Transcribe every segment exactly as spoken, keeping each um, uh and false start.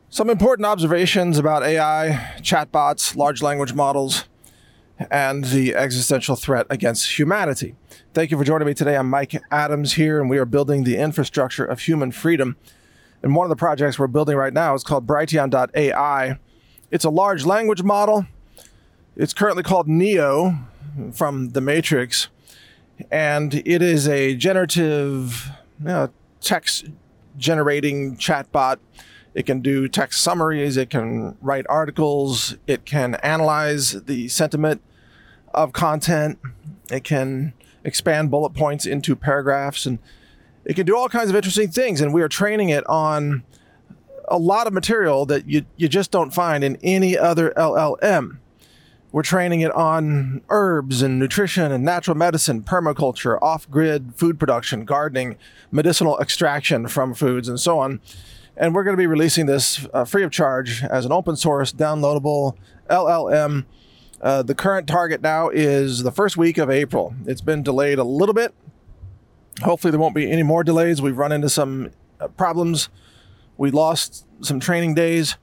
Some important observations about A I, chatbots, large language models, and the existential threat against humanity. Thank you for joining me today. I'm Mike Adams here, and we are building the infrastructure of human freedom. And one of the projects we're building right now is called Brighteon dot A I. It's a large language model. It's currently called Neo from The Matrix, and it is a generative you know, text generating chatbot. It can do text summaries, it can write articles, it can analyze the sentiment of content, it can expand bullet points into paragraphs, and it can do all kinds of interesting things. And we are training it on a lot of material that you, you just don't find in any other L L M. We're training it on herbs and nutrition and natural medicine, permaculture, off-grid food production, gardening, medicinal extraction from foods, and so on. And we're going to be releasing this uh, free of charge as an open source, downloadable L L M. Uh, the current target now is the first week of April. It's been delayed a little bit. Hopefully there won't be any more delays. We've run into some uh, problems. We lost some training days.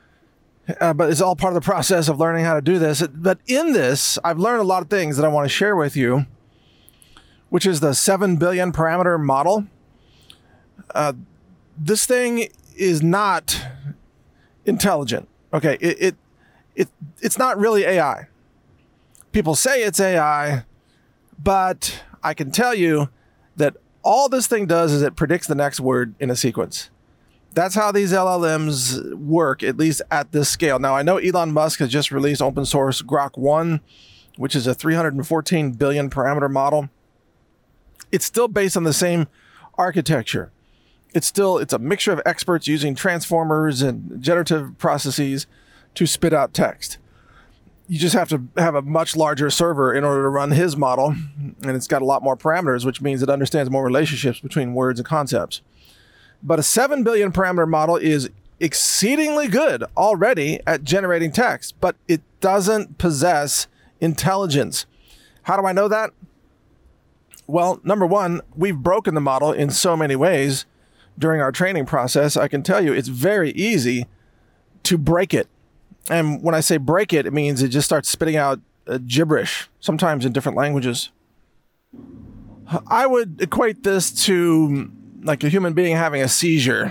Uh, but it's all part of the process of learning how to do this. But in this, I've learned a lot of things that I want to share with you, which is the seven billion parameter model. Uh, this thing is not intelligent. Okay, it, it it it's not really A I. People say it's A I, but I can tell you that all this thing does is it predicts the next word in a sequence. That's how these L L Ms work, at least at this scale. Now, I know Elon Musk has just released open source Grok one, which is a three hundred fourteen billion parameter model. It's still based on the same architecture. It's still, it's a mixture of experts using transformers and generative processes to spit out text. You just have to have a much larger server in order to run his model, and it's got a lot more parameters, which means it understands more relationships between words and concepts. But a seven billion parameter model is exceedingly good already at generating text, but it doesn't possess intelligence. How do I know that? Well, number one, we've broken the model in so many ways during our training process. I can tell you it's very easy to break it. And when I say break it, it means it just starts spitting out uh, gibberish, sometimes in different languages. I would equate this to like a human being having a seizure.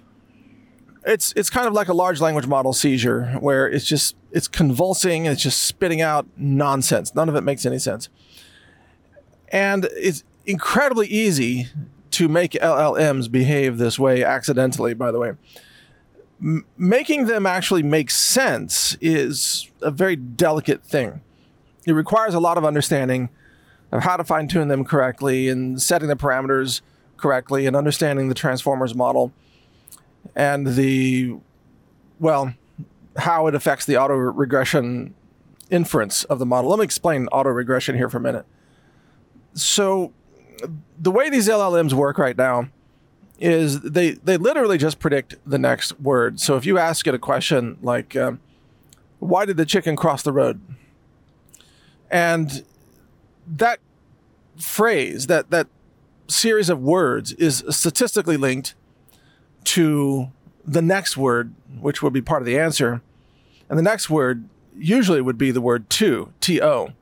It's it's kind of like a large language model seizure, where it's just, it's convulsing, it's just spitting out nonsense. None of it makes any sense. And it's incredibly easy to make L L Ms behave this way accidentally, by the way. M- making them actually make sense is a very delicate thing. It requires a lot of understanding of how to fine-tune them correctly and setting the parameters correctly and understanding the transformers model and the, well, how it affects the auto-regression inference of the model. Let me explain auto-regression here for a minute. So the way these L L Ms work right now is they, they literally just predict the next word. So if you ask it a question like, uh, why did the chicken cross the road? And that phrase, that, that series of words is statistically linked to the next word, which would be part of the answer. And the next word usually would be the word to, T O.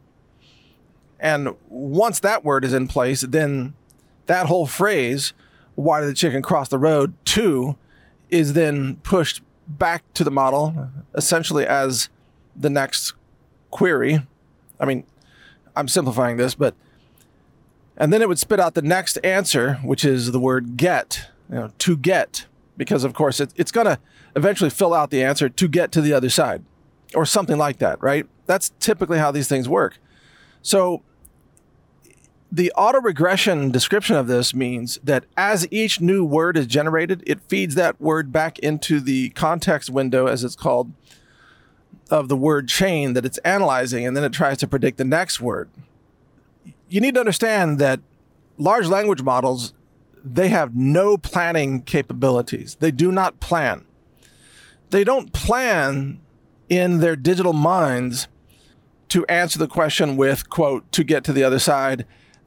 And once that word is in place, then that whole phrase, why did the chicken cross the road, to, is then pushed back to the model, essentially as the next query. I mean, I'm simplifying this, but, and then it would spit out the next answer, which is the word get, you know, to get, because of course it, it's going to eventually fill out the answer to get to the other side, or something like that, right? That's typically how these things work. So the auto-regression description of this means that as each new word is generated, it feeds that word back into the context window, as it's called, of the word chain that it's analyzing, and then it tries to predict the next word. You need to understand that large language models, they have no planning capabilities. They do not plan. They don't plan in their digital minds to answer the question with, quote, to get to the other side.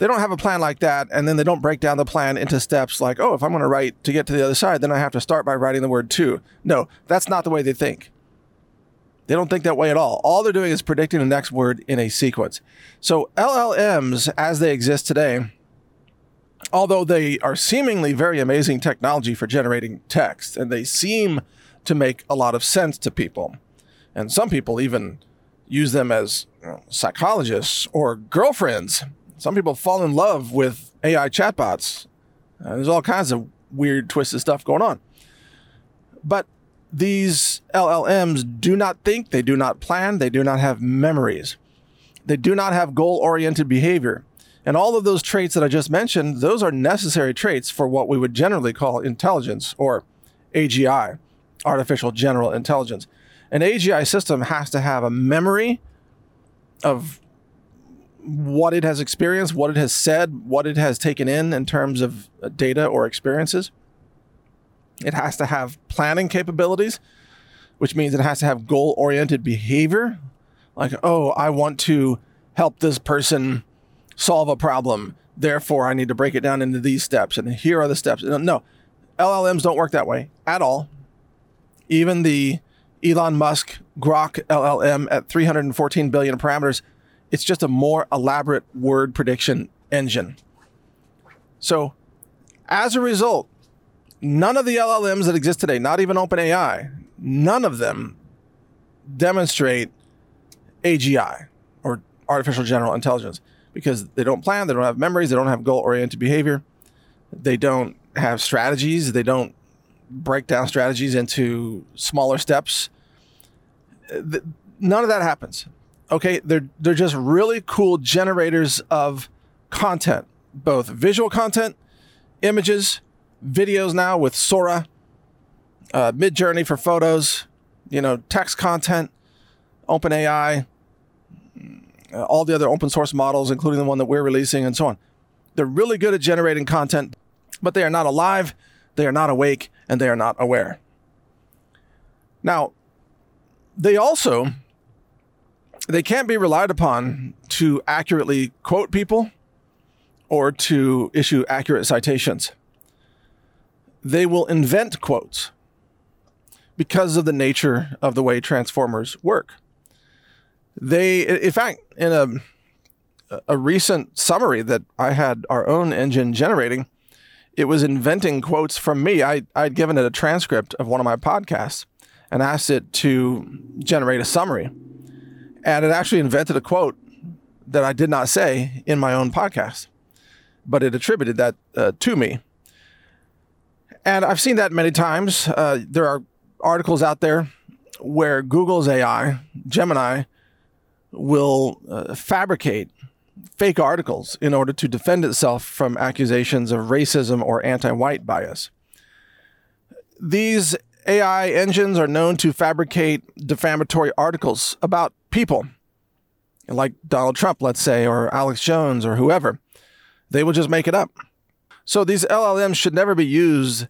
They don't have a plan like that, and then they don't break down the plan into steps like, oh, if I'm going to write to get to the other side, then I have to start by writing the word to. No, that's not the way they think. They don't think that way at all. All they're doing is predicting the next word in a sequence. So L L Ms, as they exist today, although they are seemingly very amazing technology for generating text, and they seem to make a lot of sense to people, and some people even use them as you know, psychologists or girlfriends. Some people fall in love with A I chatbots. Uh, there's all kinds of weird, twisted stuff going on. But these L L Ms do not think, they do not plan, they do not have memories. They do not have goal-oriented behavior. And all of those traits that I just mentioned, those are necessary traits for what we would generally call intelligence, or A G I, artificial general intelligence. An A G I system has to have a memory of what it has experienced, what it has said, what it has taken in in terms of data or experiences. It has to have planning capabilities, which means it has to have goal-oriented behavior. Like, oh, I want to help this person solve a problem. Therefore, I need to break it down into these steps. And here are the steps. No, L L Ms don't work that way at all. Even the Elon Musk Grok L L M at three hundred fourteen billion parameters, it's just a more elaborate word prediction engine. So as a result, none of the L L Ms that exist today, not even OpenAI, none of them demonstrate A G I, or artificial general intelligence, because they don't plan, they don't have memories, they don't have goal-oriented behavior, they don't have strategies, they don't break down strategies into smaller steps. None of that happens. Okay, they're they're just really cool generators of content, both visual content, images, videos now with Sora, uh, Midjourney for photos, you know, text content, OpenAI, uh, all the other open source models, including the one that we're releasing, and so on. They're really good at generating content, but they are not alive, they are not awake, and they are not aware. Now, they also, they can't be relied upon to accurately quote people or to issue accurate citations. They will invent quotes because of the nature of the way transformers work. They, in fact, in a, a recent summary that I had our own engine generating, it was inventing quotes from me. I, I'd given it a transcript of one of my podcasts and asked it to generate a summary. And it actually invented a quote that I did not say in my own podcast, but it attributed that uh, to me. And I've seen that many times. Uh, there are articles out there where Google's A I, Gemini, will uh, fabricate fake articles in order to defend itself from accusations of racism or anti-white bias. These A I engines are known to fabricate defamatory articles about people, like Donald Trump, let's say, or Alex Jones, or whoever. They will just make it up. So these L L Ms should never be used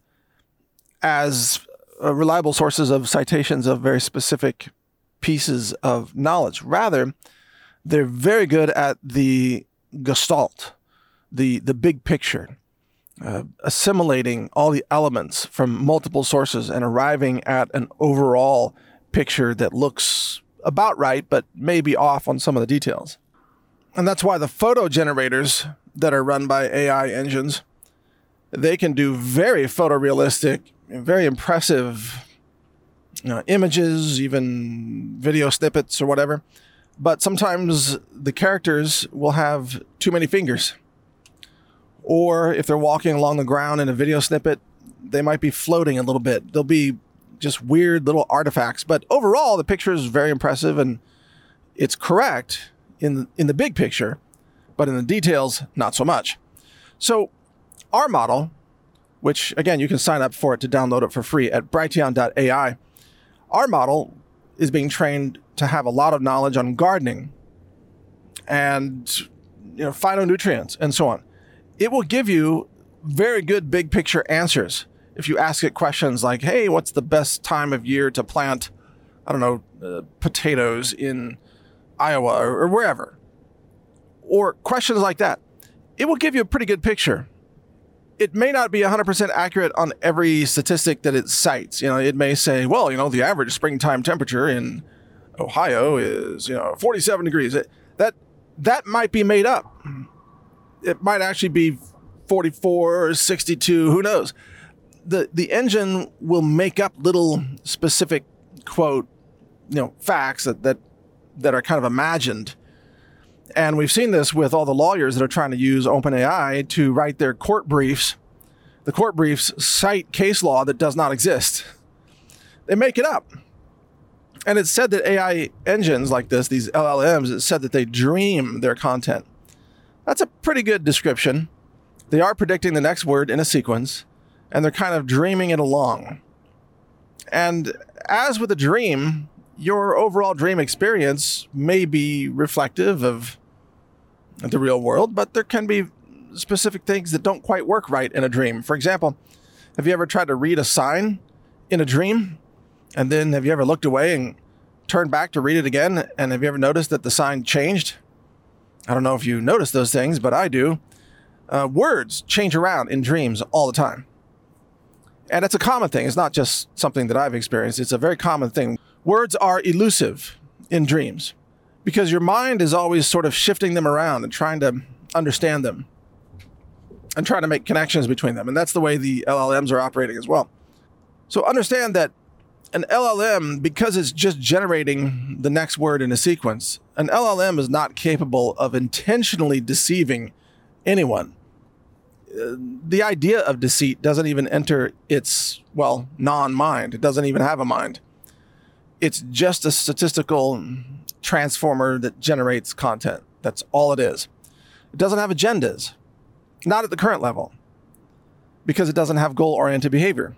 as uh, reliable sources of citations of very specific pieces of knowledge. Rather, they're very good at the gestalt, the, the big picture, uh, assimilating all the elements from multiple sources and arriving at an overall picture that looks about right, but maybe off on some of the details. And that's why the photo generators that are run by A I engines, they can do very photorealistic, very impressive you know, images, even video snippets or whatever. But sometimes the characters will have too many fingers. Or if they're walking along the ground in a video snippet, they might be floating a little bit. They'll be just weird little artifacts. But overall, the picture is very impressive and it's correct in the, in the big picture, but in the details, not so much. So our model, which again, you can sign up for it to download it for free at brighteon dot A I. Our model is being trained to have a lot of knowledge on gardening and you know, phytonutrients and so on. It will give you very good big picture answers. If you ask it questions like, hey, what's the best time of year to plant, I don't know, uh, potatoes in Iowa or, or wherever, or questions like that, it will give you a pretty good picture. It may not be one hundred percent accurate on every statistic that it cites. You know, it may say, well, you know, the average springtime temperature in Ohio is, you know, forty-seven degrees. It, that that might be made up. It might actually be forty-four or sixty-two, who knows? The the engine will make up little specific, quote, you know, facts that, that that are kind of imagined. And we've seen this with all the lawyers that are trying to use OpenAI to write their court briefs. The court briefs cite case law that does not exist. They make it up. And it's said that A I engines like this, these L L Ms, it's said that they dream their content. That's a pretty good description. They are predicting the next word in a sequence, and they're kind of dreaming it along. And as with a dream, your overall dream experience may be reflective of the real world, but there can be specific things that don't quite work right in a dream. For example, have you ever tried to read a sign in a dream? And then have you ever looked away and turned back to read it again? And have you ever noticed that the sign changed? I don't know if you notice those things, but I do. Uh, words change around in dreams all the time. And it's a common thing. It's not just something that I've experienced. It's a very common thing. Words are elusive in dreams because your mind is always sort of shifting them around and trying to understand them and trying to make connections between them. And that's the way the L L Ms are operating as well. So understand that an L L M, because it's just generating the next word in a sequence, an L L M is not capable of intentionally deceiving anyone. Uh, the idea of deceit doesn't even enter its, well, non-mind. It doesn't even have a mind. It's just a statistical transformer that generates content. That's all it is. It doesn't have agendas. Not at the current level, because it doesn't have goal-oriented behavior.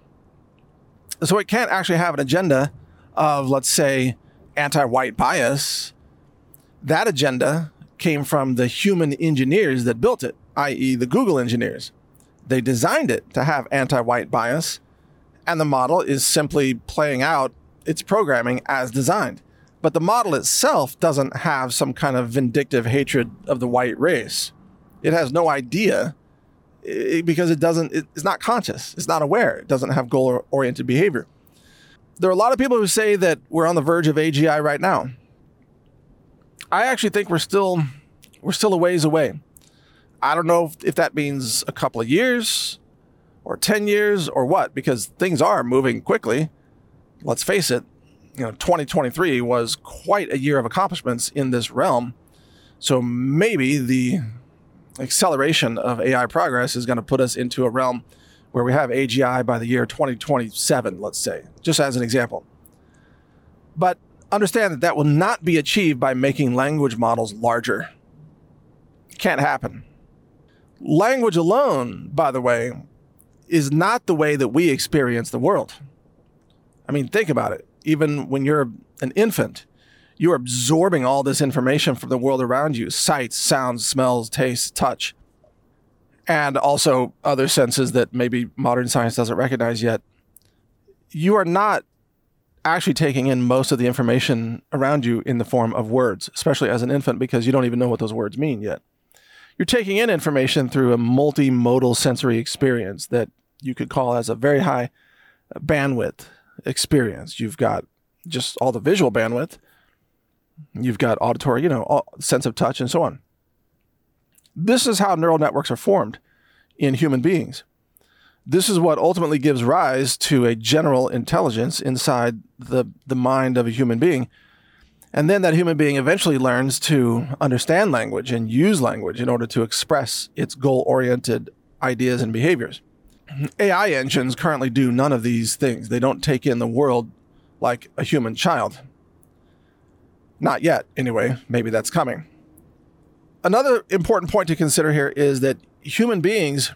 So it can't actually have an agenda of, let's say, anti-white bias. That agenda came from the human engineers that built it, that is the Google engineers. They designed it to have anti-white bias, and the model is simply playing out its programming as designed. But the model itself doesn't have some kind of vindictive hatred of the white race. It has no idea because it doesn't, it's not conscious. It's not aware. It doesn't have goal-oriented behavior. There are a lot of people who say that we're on the verge of A G I right now. I actually think we're still, we're still a ways away. I don't know if, if that means a couple of years or ten years or what, because things are moving quickly. Let's face it, you know, twenty twenty-three was quite a year of accomplishments in this realm. So maybe the acceleration of A I progress is going to put us into a realm where we have A G I by the year twenty twenty-seven, let's say, just as an example. But understand that that will not be achieved by making language models larger. Can't happen. Language alone, by the way, is not the way that we experience the world. I mean, think about it. Even when you're an infant, you're absorbing all this information from the world around you, sights, sounds, smells, tastes, touch, and also other senses that maybe modern science doesn't recognize yet. You are not actually taking in most of the information around you in the form of words, especially as an infant, because you don't even know what those words mean yet. You're taking in information through a multimodal sensory experience that you could call as a very high bandwidth experience. You've got just all the visual bandwidth. You've got auditory, you know, all, sense of touch and so on. This is how neural networks are formed in human beings. This is what ultimately gives rise to a general intelligence inside the, the mind of a human being. And then that human being eventually learns to understand language and use language in order to express its goal-oriented ideas and behaviors. A I engines currently do none of these things. They don't take in the world like a human child. Not yet, anyway. Maybe that's coming. Another important point to consider here is that human beings,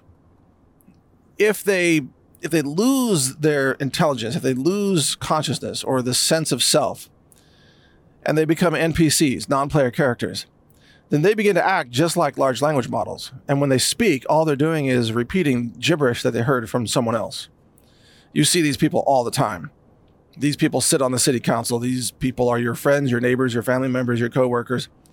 if they if they lose their intelligence, if they lose consciousness or the sense of self, and they become N P Cs, non-player characters, then they begin to act just like large language models. And when they speak, all they're doing is repeating gibberish that they heard from someone else. You see these people all the time. These people sit on the city council. These people are your friends, your neighbors, your family members, your coworkers.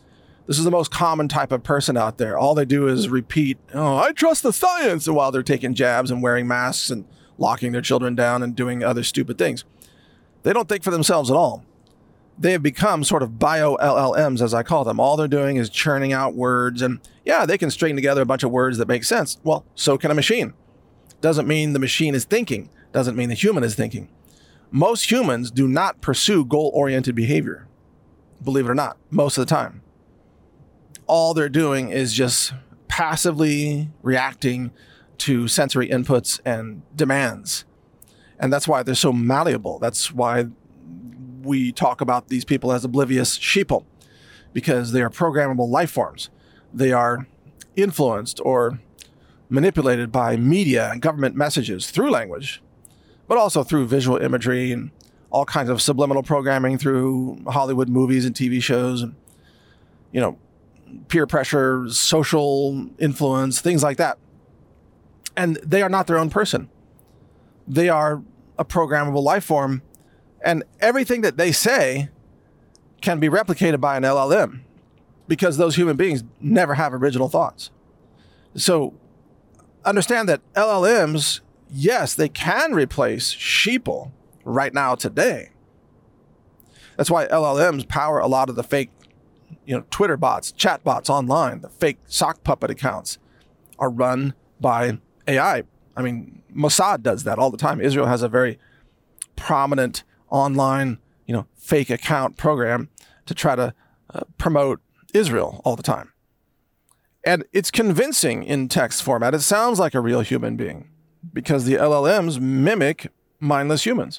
This is the most common type of person out there. All they do is repeat, oh, I trust the science, while they're taking jabs and wearing masks and locking their children down and doing other stupid things. They don't think for themselves at all. They have become sort of bio-L L Ms, as I call them. All they're doing is churning out words. And yeah, they can string together a bunch of words that make sense. Well, so can a machine. Doesn't mean the machine is thinking. Doesn't mean the human is thinking. Most humans do not pursue goal-oriented behavior. Believe it or not, most of the time. All they're doing is just passively reacting to sensory inputs and demands. And that's why they're so malleable. That's why we talk about these people as oblivious sheeple, because they are programmable life forms. They are influenced or manipulated by media and government messages through language, but also through visual imagery and all kinds of subliminal programming through Hollywood movies and T V shows, and, you know, peer pressure, social influence, things like that. And they are not their own person. They are a programmable life form, and everything that they say can be replicated by an L L M, because those human beings never have original thoughts. So understand that L L Ms, yes, they can replace sheeple right now today. That's why L L Ms power a lot of the fake, you know, Twitter bots, chat bots online. The fake sock puppet accounts are run by A I. I mean, Mossad does that all the time. Israel has a very prominent online, you know, fake account program to try to uh, promote Israel all the time. And it's convincing in text format. It sounds like a real human being because the L L Ms mimic mindless humans.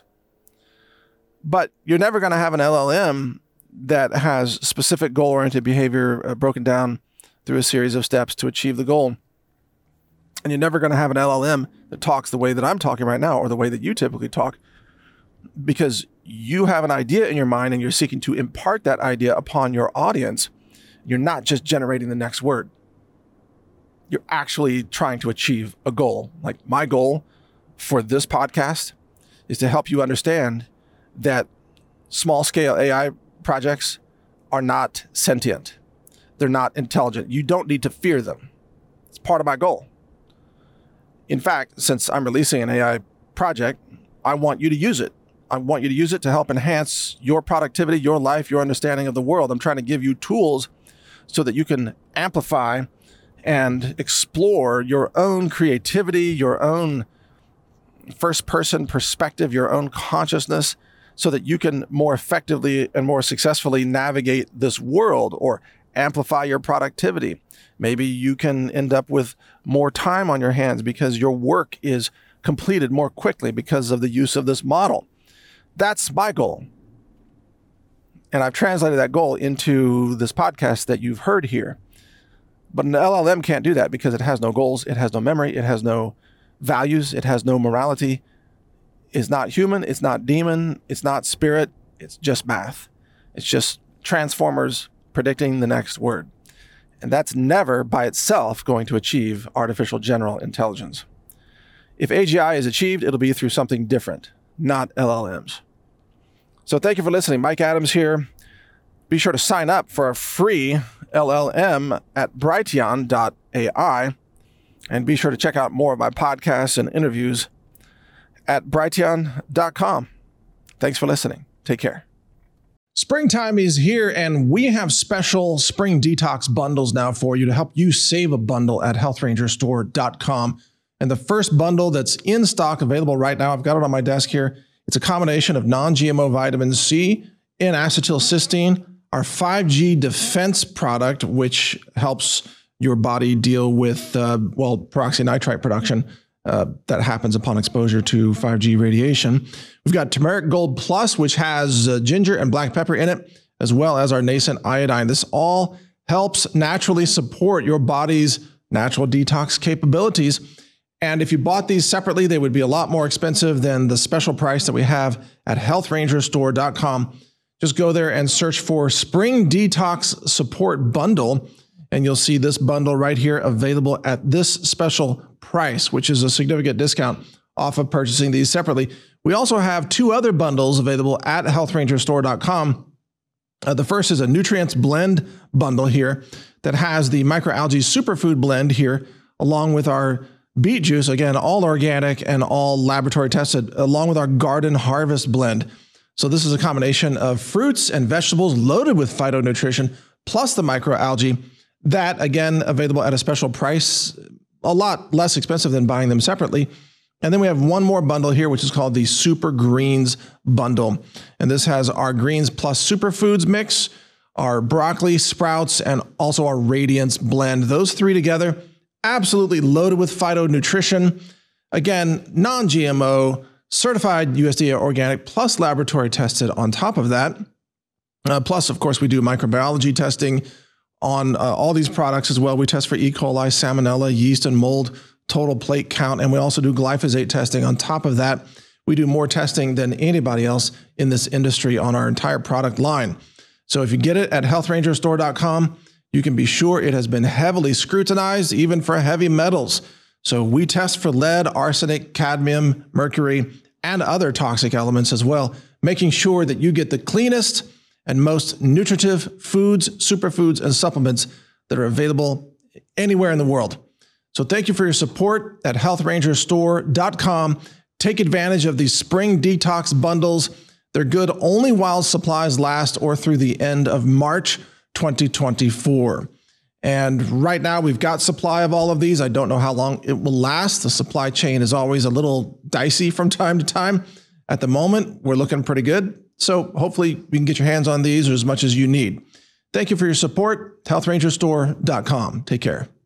But you're never going to have an L L M that has specific goal-oriented behavior uh, broken down through a series of steps to achieve the goal. And you're never going to have an L L M that talks the way that I'm talking right now or the way that you typically talk, because you have an idea in your mind and you're seeking to impart that idea upon your audience. You're not just generating the next word. You're actually trying to achieve a goal. Like my goal for this podcast is to help you understand that small-scale A I projects are not sentient. They're not intelligent. You don't need to fear them. It's part of my goal. In fact, since I'm releasing an A I project, I want you to use it. I want you to use it to help enhance your productivity, your life, your understanding of the world. I'm trying to give you tools so that you can amplify and explore your own creativity, your own first-person perspective, your own consciousness, so that you can more effectively and more successfully navigate this world or amplify your productivity. Maybe you can end up with more time on your hands because your work is completed more quickly because of the use of this model. That's my goal. And I've translated that goal into this podcast that you've heard here. But an L L M can't do that because it has no goals, it has no memory, it has no values, it has no morality. It's not human, it's not demon, it's not spirit, it's just math. It's just transformers predicting the next word. And that's never by itself going to achieve artificial general intelligence. If A G I is achieved, it'll be through something different, not L L Ms. So thank you for listening. Mike Adams here. Be sure to sign up for a free L L M at Brighteon dot A I. And be sure to check out more of my podcasts and interviews at Brighteon dot com. Thanks for listening. Take care. Springtime is here, and we have special spring detox bundles now for you to help you save a bundle at Health Ranger Store dot com. And the first bundle that's in stock, available right now, I've got it on my desk here. It's a combination of non-G M O vitamin C and acetylcysteine, our five G defense product, which helps your body deal with, uh, well, peroxynitrite production uh, that happens upon exposure to five G radiation. We've got Turmeric Gold Plus, which has uh, ginger and black pepper in it, as well as our nascent iodine. This all helps naturally support your body's natural detox capabilities. And if you bought these separately, they would be a lot more expensive than the special price that we have at Health Ranger Store dot com. Just go there and search for Spring Detox Support Bundle, and you'll see this bundle right here available at this special price, which is a significant discount off of purchasing these separately. We also have two other bundles available at Health Ranger Store dot com. Uh, the first is a nutrients blend bundle here that has the microalgae superfood blend here, along with our beet juice, again, all organic and all laboratory tested, along with our garden harvest blend. So this is a combination of fruits and vegetables loaded with phytonutrition, plus the microalgae, that again, available at a special price, a lot less expensive than buying them separately. And then we have one more bundle here, which is called the Super Greens Bundle. And this has our greens plus superfoods mix, our broccoli, sprouts, and also our Radiance blend. Those three together, absolutely loaded with phytonutrition. Again, non-G M O, certified U S D A organic, plus laboratory tested on top of that. Uh, plus, of course, we do microbiology testing on uh, all these products as well. We test for E. coli, salmonella, yeast, and mold, total plate count, and we also do glyphosate testing. On top of that, we do more testing than anybody else in this industry on our entire product line. So if you get it at health ranger store dot com, you can be sure it has been heavily scrutinized, even for heavy metals. So we test for lead, arsenic, cadmium, mercury, and other toxic elements as well, making sure that you get the cleanest and most nutritive foods, superfoods, and supplements that are available anywhere in the world. So thank you for your support at health ranger store dot com. Take advantage of these spring detox bundles. They're good only while supplies last or through the end of March twenty twenty-four. And right now we've got supply of all of these. I don't know how long it will last. The supply chain is always a little dicey from time to time. At the moment, we're looking pretty good. So hopefully you can get your hands on these or as much as you need. Thank you for your support. health ranger store dot com. Take care.